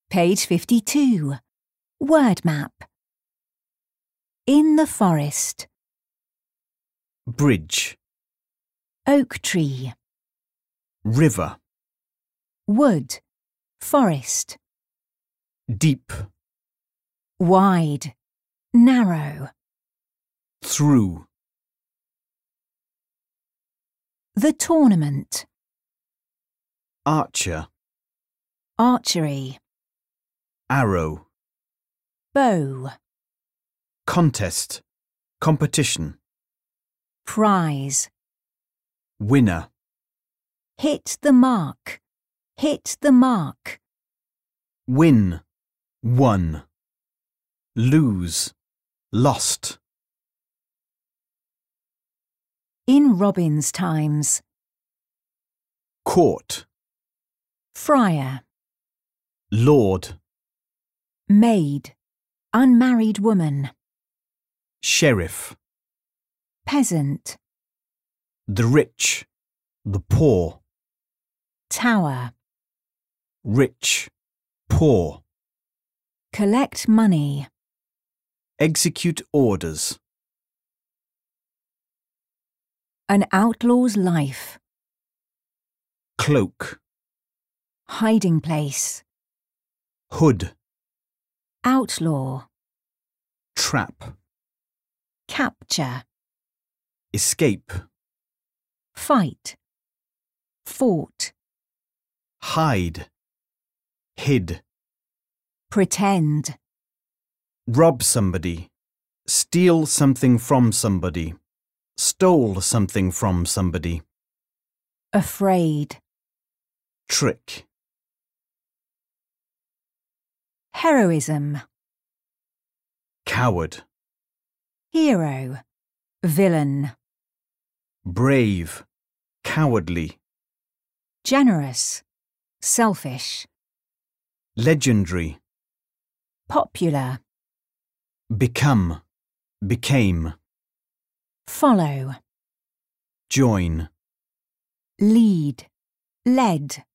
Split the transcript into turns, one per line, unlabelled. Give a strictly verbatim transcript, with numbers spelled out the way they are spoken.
Page fifty-two. Word map. In the forest.
Bridge.
Oak tree.
River.
Wood. Forest.
Deep.
Wide. Narrow.
Through.
The tournament.
Archer.
Archery.
Arrow.
Bow.
Contest. Competition.
Prize.
Winner.
Hit the mark. Hit the mark.
Win. Won. Lose. Lost.
In Robin's times.
Court.
Friar.
Lord.
Maid. Unmarried woman.
Sheriff.
Peasant.
The rich. The poor.
Tower.
Rich. Poor.
Collect money.
Execute orders.
An outlaw's life.
Cloak.
Hiding place.
Hood.
Outlaw.
Trap.
Capture.
Escape.
Fight. Fought.
Hide. Hid.
Pretend.
Rob somebody. Steal something from somebody. Stole something from somebody.
Afraid.
Trick.
Heroism.
Coward.
Hero. Villain.
Brave. Cowardly.
Generous. Selfish.
Legendary.
Popular.
Become. Became.
Follow.
Join.
Lead. Led.